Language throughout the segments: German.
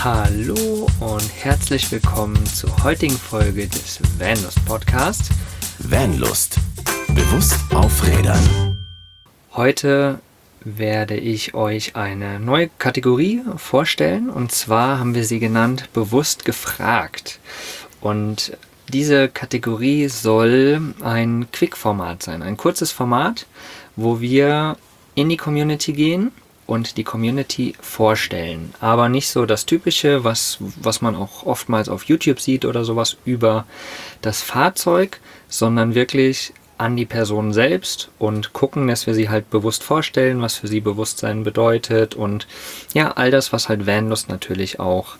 Hallo und herzlich willkommen zur heutigen Folge des Vanlust Podcast. Vanlust. Bewusst auf Rädern. Heute werde ich euch eine neue Kategorie vorstellen, und zwar haben wir sie genannt Bewusst gefragt. Und diese Kategorie soll ein Quick-Format sein, ein kurzes Format, wo wir in die Community gehen und die Community vorstellen. Aber nicht so das Typische, was man auch oftmals auf YouTube sieht oder sowas über das Fahrzeug, sondern wirklich an die Person selbst und gucken, dass wir sie halt bewusst vorstellen, was für sie Bewusstsein bedeutet und ja, all das, was halt Vanlust natürlich auch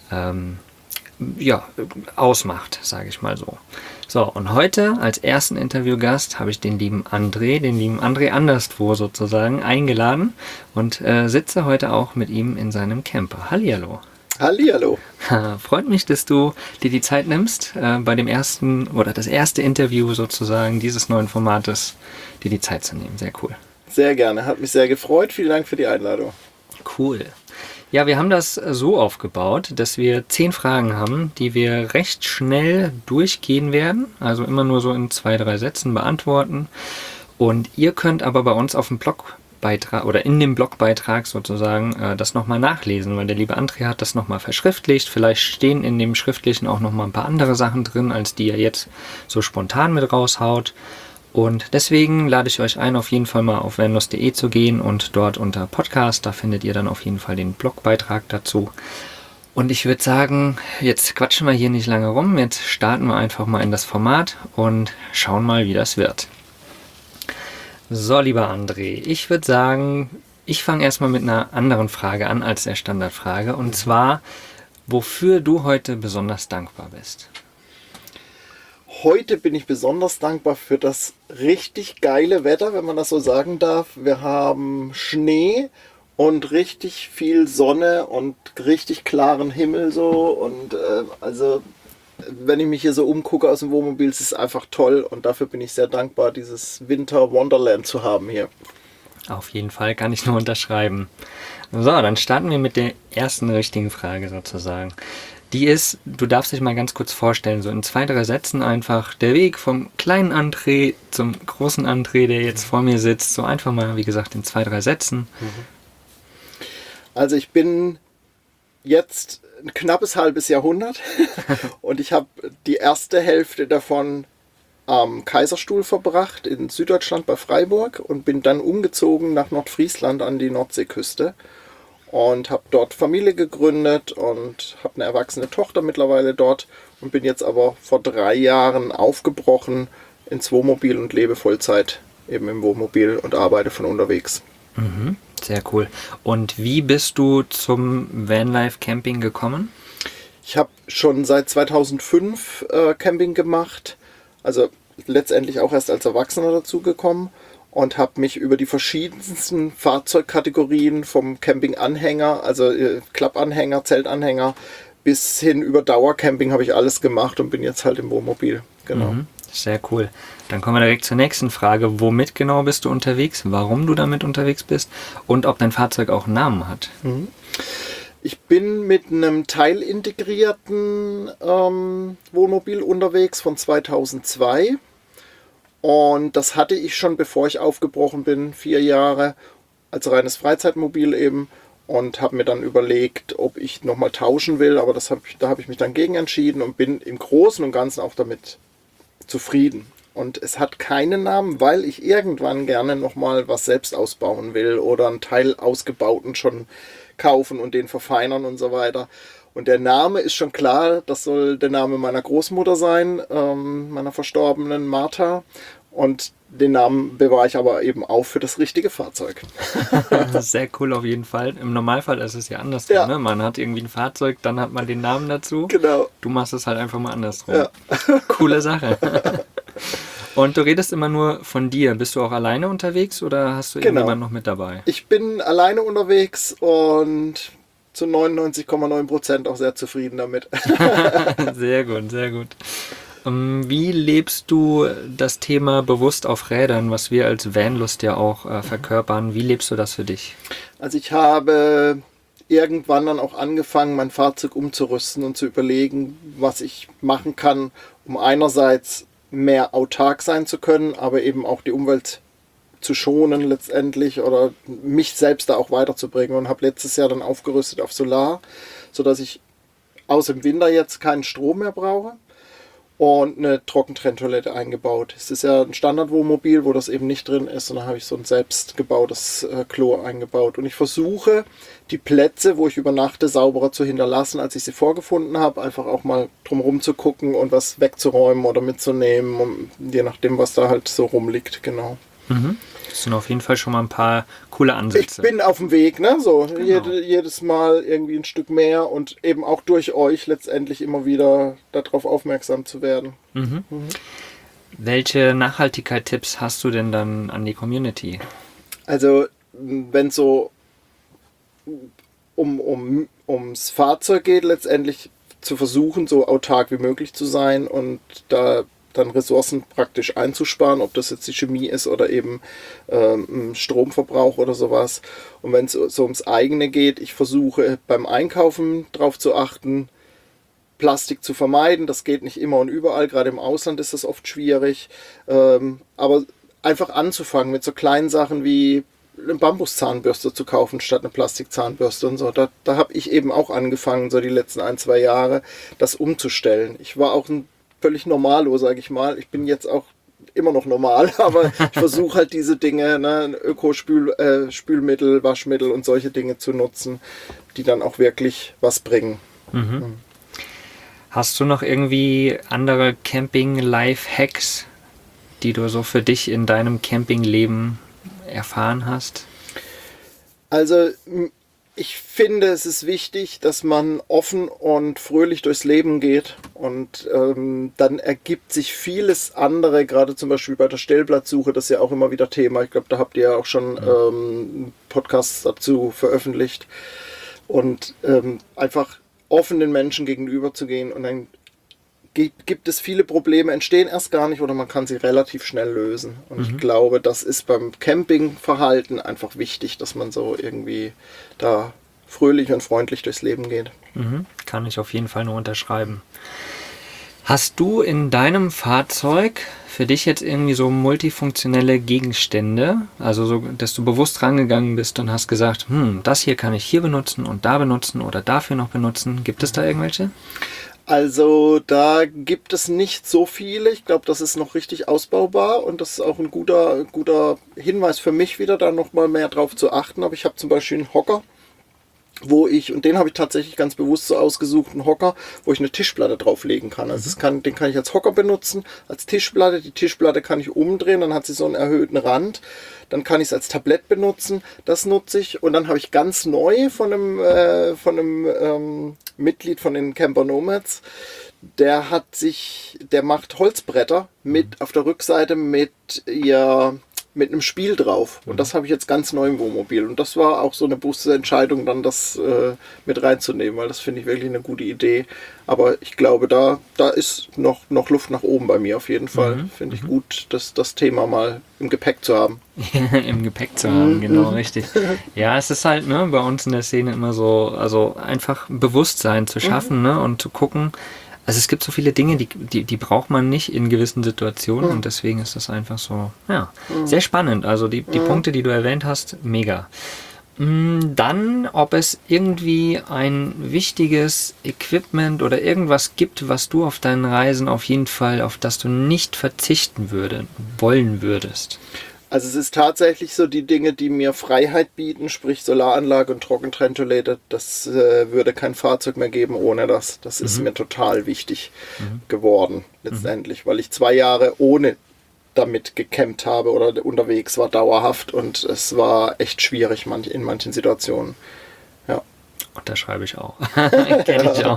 ausmacht, sage ich mal so. So, und heute als ersten Interviewgast habe ich den lieben André anderswo sozusagen, eingeladen und sitze heute auch mit ihm in seinem Camper. Hallihallo. Hallihallo. Freut mich, dass du dir die Zeit nimmst, bei dem ersten oder das erste Interview sozusagen dieses neuen Formates, dir die Zeit zu nehmen. Sehr cool. Sehr gerne, hat mich sehr gefreut. Vielen Dank für die Einladung. Cool. Ja, wir haben das so aufgebaut, dass wir 10 Fragen haben, die wir recht schnell durchgehen werden, also immer nur so in 2-3 Sätzen beantworten. Und ihr könnt aber bei uns auf dem Blogbeitrag oder in dem Blogbeitrag sozusagen das nochmal nachlesen, weil der liebe André hat das nochmal verschriftlicht. Vielleicht stehen in dem Schriftlichen auch nochmal ein paar andere Sachen drin, als die er jetzt so spontan mit raushaut. Und deswegen lade ich euch ein, auf jeden Fall mal auf vanlust.de zu gehen und dort unter Podcast, da findet ihr dann auf jeden Fall den Blogbeitrag dazu. Und ich würde sagen, jetzt quatschen wir hier nicht lange rum, jetzt starten wir einfach mal in das Format und schauen mal, wie das wird. So, lieber André, ich würde sagen, ich fange erstmal mit einer anderen Frage an als der Standardfrage, und zwar, wofür du heute besonders dankbar bist. Heute bin ich besonders dankbar für das richtig geile Wetter, wenn man das so sagen darf. Wir haben Schnee und richtig viel Sonne und richtig klaren Himmel so. Und also, wenn ich mich hier so umgucke aus dem Wohnmobil, ist es einfach toll. Und dafür bin ich sehr dankbar, dieses Winter Wonderland zu haben hier. Auf jeden Fall, kann ich nur unterschreiben. So, dann starten wir mit der ersten richtigen Frage sozusagen. Die ist, du darfst dich mal ganz kurz vorstellen, so in 2-3 Sätzen einfach der Weg vom kleinen André zum großen André, der jetzt vor mir sitzt. So einfach mal, wie gesagt, in 2-3 Sätzen. Also ich bin jetzt ein knappes halbes Jahrhundert und ich habe die erste Hälfte davon am Kaiserstuhl verbracht in Süddeutschland bei Freiburg und bin dann umgezogen nach Nordfriesland an die Nordseeküste. Und habe dort Familie gegründet und habe eine erwachsene Tochter mittlerweile dort und bin jetzt aber vor 3 Jahren aufgebrochen ins Wohnmobil und lebe Vollzeit eben im Wohnmobil und arbeite von unterwegs. Mhm, sehr cool. Und wie bist du zum Vanlife Camping gekommen? Ich habe schon seit 2005 Camping gemacht, also letztendlich auch erst als Erwachsener dazugekommen. Und habe mich über die verschiedensten Fahrzeugkategorien vom Campinganhänger, also Klappanhänger, Zeltanhänger, bis hin über Dauercamping habe ich alles gemacht und bin jetzt halt im Wohnmobil. Genau. Sehr cool. Dann kommen wir direkt zur nächsten Frage. Womit genau bist du unterwegs? Warum du damit unterwegs bist? Und ob dein Fahrzeug auch einen Namen hat? Ich bin mit einem teilintegrierten Wohnmobil unterwegs von 2002. Und das hatte ich schon, bevor ich aufgebrochen bin, 4 Jahre, als reines Freizeitmobil eben. Und habe mir dann überlegt, ob ich nochmal tauschen will. Aber da habe ich mich dann gegen entschieden und bin im Großen und Ganzen auch damit zufrieden. Und es hat keinen Namen, weil ich irgendwann gerne nochmal was selbst ausbauen will oder einen Teil ausgebauten schon kaufen und den verfeinern und so weiter. Und der Name ist schon klar, das soll der Name meiner Großmutter sein, meiner verstorbenen Martha. Und den Namen bewahre ich aber eben auch für das richtige Fahrzeug. Das ist sehr cool auf jeden Fall. Im Normalfall ist es ja andersrum. Ja. Ne? Man hat irgendwie ein Fahrzeug, dann hat man den Namen dazu. Genau. Du machst es halt einfach mal andersrum. Ja. Coole Sache. Und du redest immer nur von dir. Bist du auch alleine unterwegs oder hast du irgendjemanden noch mit dabei? Ich bin alleine unterwegs und zu 99,9% auch sehr zufrieden damit. Sehr gut, sehr gut. Wie lebst du das Thema bewusst auf Rädern, was wir als Vanlust ja auch verkörpern? Wie lebst du das für dich? Also ich habe irgendwann dann auch angefangen, mein Fahrzeug umzurüsten und zu überlegen, was ich machen kann, um einerseits mehr autark sein zu können, aber eben auch die Umwelt zu schonen letztendlich oder mich selbst da auch weiterzubringen, und habe letztes Jahr dann aufgerüstet auf Solar, sodass ich außer im Winter jetzt keinen Strom mehr brauche, und eine Trockentrenntoilette eingebaut. Es ist ja ein Standardwohnmobil, wo das eben nicht drin ist, und da habe ich so ein selbst gebautes Klo eingebaut. Und ich versuche, die Plätze, wo ich übernachte, sauberer zu hinterlassen, als ich sie vorgefunden habe. Einfach auch mal drumherum zu gucken und was wegzuräumen oder mitzunehmen, je nachdem, was da halt so rumliegt, genau. Das sind auf jeden Fall schon mal ein paar coole Ansätze. Ich bin auf dem Weg, ne? So, Genau. jedes Mal irgendwie ein Stück mehr und eben auch durch euch letztendlich immer wieder darauf aufmerksam zu werden. Welche Nachhaltigkeitstipps hast du denn dann an die Community? Also, wenn es so ums Fahrzeug geht, letztendlich zu versuchen, so autark wie möglich zu sein und da dann Ressourcen praktisch einzusparen, ob das jetzt die Chemie ist oder eben Stromverbrauch oder sowas. Und wenn es so ums eigene geht, ich versuche beim Einkaufen darauf zu achten, Plastik zu vermeiden. Das geht nicht immer und überall, gerade im Ausland ist das oft schwierig. Aber einfach anzufangen mit so kleinen Sachen wie eine Bambuszahnbürste zu kaufen statt eine Plastikzahnbürste und so. Da habe ich eben auch angefangen, so die letzten 1-2 Jahre, das umzustellen. Ich war auch ein völlig normalo, sage ich mal. Ich bin jetzt auch immer noch normal, aber ich versuche halt diese Dinge, ne, Spülmittel, Waschmittel und solche Dinge zu nutzen, die dann auch wirklich was bringen. Hast du noch irgendwie andere Camping-Life-Hacks, die du so für dich in deinem Campingleben erfahren hast? Also ich finde, es ist wichtig, dass man offen und fröhlich durchs Leben geht, und dann ergibt sich vieles andere, gerade zum Beispiel bei der Stellplatzsuche, das ist ja auch immer wieder Thema. Ich glaube, da habt ihr ja auch schon Podcasts dazu veröffentlicht, und einfach offen den Menschen gegenüber zu gehen, und dann gibt es viele Probleme, entstehen erst gar nicht oder man kann sie relativ schnell lösen. Und ich glaube, das ist beim Campingverhalten einfach wichtig, dass man so irgendwie da fröhlich und freundlich durchs Leben geht. Kann ich auf jeden Fall nur unterschreiben. Hast du in deinem Fahrzeug für dich jetzt irgendwie so multifunktionelle Gegenstände, also so, dass du bewusst rangegangen bist und hast gesagt, das hier kann ich hier benutzen und da benutzen oder dafür noch benutzen? Gibt es da irgendwelche? Also da gibt es nicht so viele. Ich glaube, das ist noch richtig ausbaubar, und das ist auch ein guter Hinweis für mich wieder, da nochmal mehr drauf zu achten. Aber ich habe zum Beispiel einen Hocker, und den habe ich tatsächlich ganz bewusst so ausgesucht, einen Hocker, wo ich eine Tischplatte drauflegen kann. Also den kann ich als Hocker benutzen, als Tischplatte. Die Tischplatte kann ich umdrehen, dann hat sie so einen erhöhten Rand. Dann kann ich es als Tablett benutzen, das nutze ich. Und dann habe ich ganz neu von einem Mitglied von den Camper Nomads, der macht Holzbretter mit auf der Rückseite mit einem Spiel drauf. Und das habe ich jetzt ganz neu im Wohnmobil. Und das war auch so eine bewusste Entscheidung, dann das mit reinzunehmen, weil das finde ich wirklich eine gute Idee. Aber ich glaube, da ist noch Luft nach oben bei mir auf jeden Fall. Finde ich gut, das Thema mal im Gepäck zu haben. Im Gepäck zu haben, genau, richtig. Ja, es ist halt bei uns in der Szene immer so, also einfach Bewusstsein zu schaffen, und zu gucken. Also es gibt so viele Dinge, die braucht man nicht in gewissen Situationen, und deswegen ist das einfach so, sehr spannend. Also die Punkte, die du erwähnt hast, mega. Dann, ob es irgendwie ein wichtiges Equipment oder irgendwas gibt, was du auf deinen Reisen auf jeden Fall, auf das du nicht verzichten wollen würdest. Also es ist tatsächlich so, die Dinge, die mir Freiheit bieten, sprich Solaranlage und Trockentrenntoilette, das würde kein Fahrzeug mehr geben ohne das. Das ist mir total wichtig geworden letztendlich, weil ich 2 Jahre ohne damit gecampt habe oder unterwegs war dauerhaft, und es war echt schwierig in manchen Situationen. Ja. Unterschreibe ich auch. Kenne ich auch.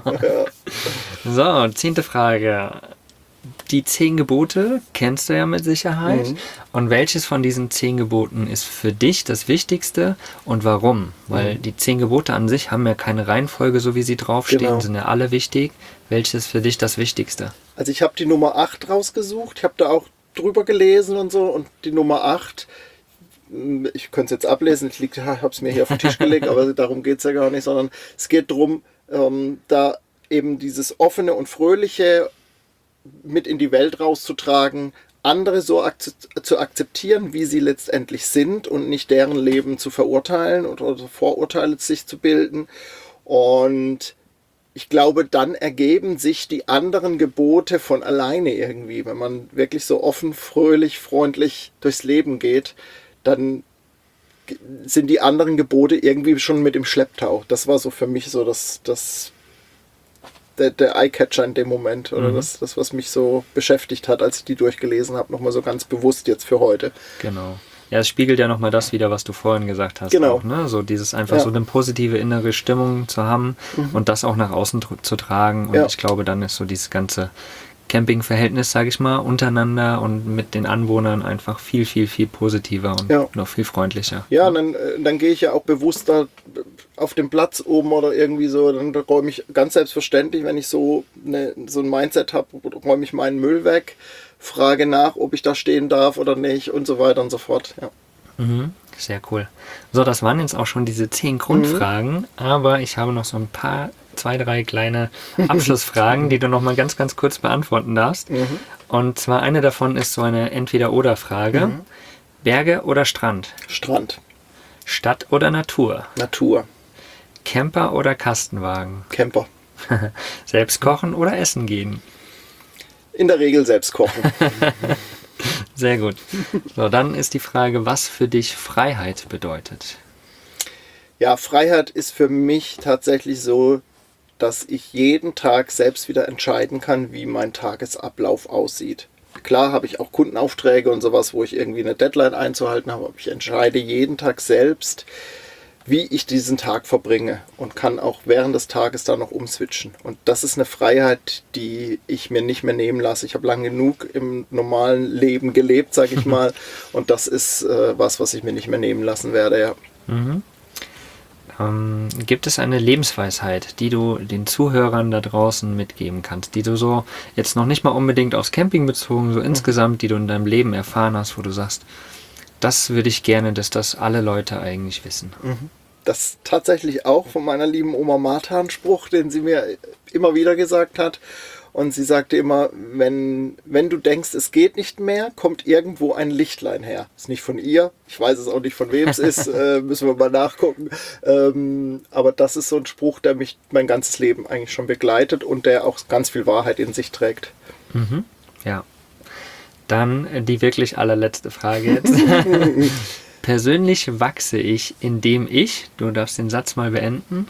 So, 10. Frage. Die 10 Gebote kennst du ja mit Sicherheit. Und welches von diesen 10 Geboten ist für dich das Wichtigste und warum? Weil die 10 Gebote an sich haben ja keine Reihenfolge, so wie sie draufstehen, sind ja alle wichtig. Welches ist für dich das Wichtigste? Also ich habe die Nummer 8 rausgesucht. Ich habe da auch drüber gelesen und so. Und die Nummer 8 ich könnte es jetzt ablesen, ich habe es mir hier auf den Tisch gelegt, aber darum geht es ja gar nicht, sondern es geht darum, da eben dieses offene und fröhliche mit in die Welt rauszutragen, andere so zu akzeptieren, wie sie letztendlich sind und nicht deren Leben zu verurteilen oder Vorurteile sich zu bilden. Und ich glaube, dann ergeben sich die anderen Gebote von alleine irgendwie. Wenn man wirklich so offen, fröhlich, freundlich durchs Leben geht, dann sind die anderen Gebote irgendwie schon mit im Schlepptau. Das war so für mich so der Eyecatcher in dem Moment oder das, was mich so beschäftigt hat, als ich die durchgelesen habe, nochmal so ganz bewusst jetzt für heute. Genau. Ja, es spiegelt ja nochmal das wider, was du vorhin gesagt hast. Genau. Auch, ne? So dieses einfach so eine positive innere Stimmung zu haben und das auch nach außen zu tragen. Und ich glaube, dann ist so dieses ganze Campingverhältnis, sage ich mal, untereinander und mit den Anwohnern einfach viel, viel, viel positiver und noch viel freundlicher. Ja, dann gehe ich ja auch bewusster auf den Platz oben oder irgendwie so, dann räume ich ganz selbstverständlich, wenn ich so ein Mindset habe, räume ich meinen Müll weg, frage nach, ob ich da stehen darf oder nicht und so weiter und so fort. Ja. Mhm, sehr cool. So, das waren jetzt auch schon diese 10 Grundfragen, aber ich habe noch so ein paar 2, 3 kleine Abschlussfragen, die du noch mal ganz, ganz kurz beantworten darfst. Und zwar eine davon ist so eine Entweder-oder-Frage. Berge oder Strand? Strand. Stadt oder Natur? Natur. Camper oder Kastenwagen? Camper. Selbst kochen oder essen gehen? In der Regel selbst kochen. Sehr gut. So, dann ist die Frage, was für dich Freiheit bedeutet. Ja, Freiheit ist für mich tatsächlich so, dass ich jeden Tag selbst wieder entscheiden kann, wie mein Tagesablauf aussieht. Klar habe ich auch Kundenaufträge und sowas, wo ich irgendwie eine Deadline einzuhalten habe, aber ich entscheide jeden Tag selbst, wie ich diesen Tag verbringe und kann auch während des Tages da noch umswitchen. Und das ist eine Freiheit, die ich mir nicht mehr nehmen lasse. Ich habe lange genug im normalen Leben gelebt, sage ich mal. Und das ist was ich mir nicht mehr nehmen lassen werde, ja. Gibt es eine Lebensweisheit, die du den Zuhörern da draußen mitgeben kannst, die du so jetzt noch nicht mal unbedingt aufs Camping bezogen, so insgesamt, die du in deinem Leben erfahren hast, wo du sagst, das würde ich gerne, dass das alle Leute eigentlich wissen? Das tatsächlich auch von meiner lieben Oma Martha ein Spruch, den sie mir immer wieder gesagt hat. Und sie sagte immer, wenn du denkst, es geht nicht mehr, kommt irgendwo ein Lichtlein her. Ist nicht von ihr, ich weiß es auch nicht, von wem es ist, müssen wir mal nachgucken. Aber das ist so ein Spruch, der mich mein ganzes Leben eigentlich schon begleitet und der auch ganz viel Wahrheit in sich trägt. Ja. Dann die wirklich allerletzte Frage jetzt. Persönlich wachse ich, indem ich, du darfst den Satz mal beenden.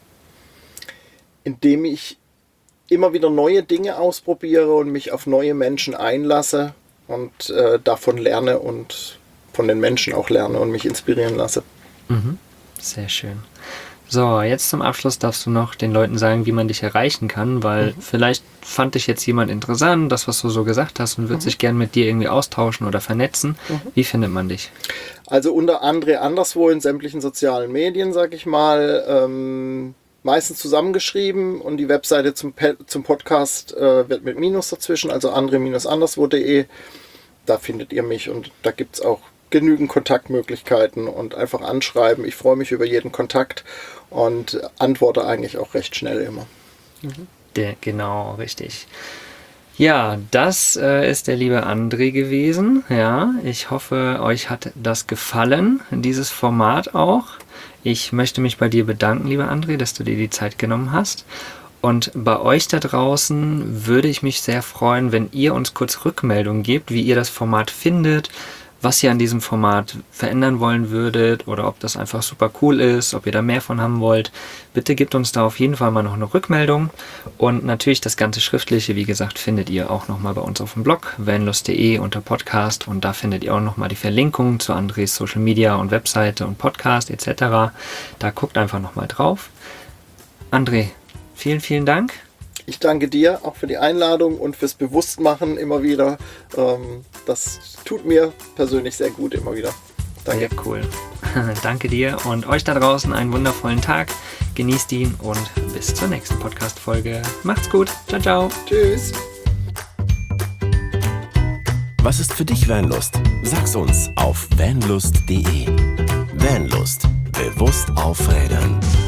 Indem ich immer wieder neue Dinge ausprobiere und mich auf neue Menschen einlasse und davon lerne und von den Menschen auch lerne und mich inspirieren lasse. Sehr schön. So, jetzt zum Abschluss darfst du noch den Leuten sagen, wie man dich erreichen kann, weil vielleicht fand dich jetzt jemand interessant, das, was du so gesagt hast, und würde sich gern mit dir irgendwie austauschen oder vernetzen. Wie findet man dich? Also unter André Anderswo in sämtlichen sozialen Medien, sag ich mal, meistens zusammengeschrieben und die Webseite zum Podcast wird mit Minus dazwischen, also andre-anderswo.de. Da findet ihr mich und da gibt es auch genügend Kontaktmöglichkeiten und einfach anschreiben. Ich freue mich über jeden Kontakt und antworte eigentlich auch recht schnell immer. Genau, richtig. Ja, das ist der liebe André gewesen. Ja, ich hoffe, euch hat das gefallen, dieses Format auch. Ich möchte mich bei dir bedanken, lieber André, dass du dir die Zeit genommen hast. Und bei euch da draußen würde ich mich sehr freuen, wenn ihr uns kurz Rückmeldungen gebt, wie ihr das Format findet, was ihr an diesem Format verändern wollen würdet oder ob das einfach super cool ist, ob ihr da mehr von haben wollt. Bitte gebt uns da auf jeden Fall mal noch eine Rückmeldung. Und natürlich das ganze Schriftliche, wie gesagt, findet ihr auch nochmal bei uns auf dem Blog vanlust.de unter Podcast und da findet ihr auch nochmal die Verlinkungen zu Andres Social Media und Webseite und Podcast etc. Da guckt einfach nochmal drauf. André, vielen, vielen Dank. Ich danke dir auch für die Einladung und fürs Bewusstmachen immer wieder. Das tut mir persönlich sehr gut immer wieder. Danke. Sehr cool. Danke dir und euch da draußen einen wundervollen Tag. Genießt ihn und bis zur nächsten Podcast-Folge. Macht's gut. Ciao, ciao. Tschüss. Was ist für dich Vanlust? Sag's uns auf vanlust.de. Vanlust. Bewusst aufrädern.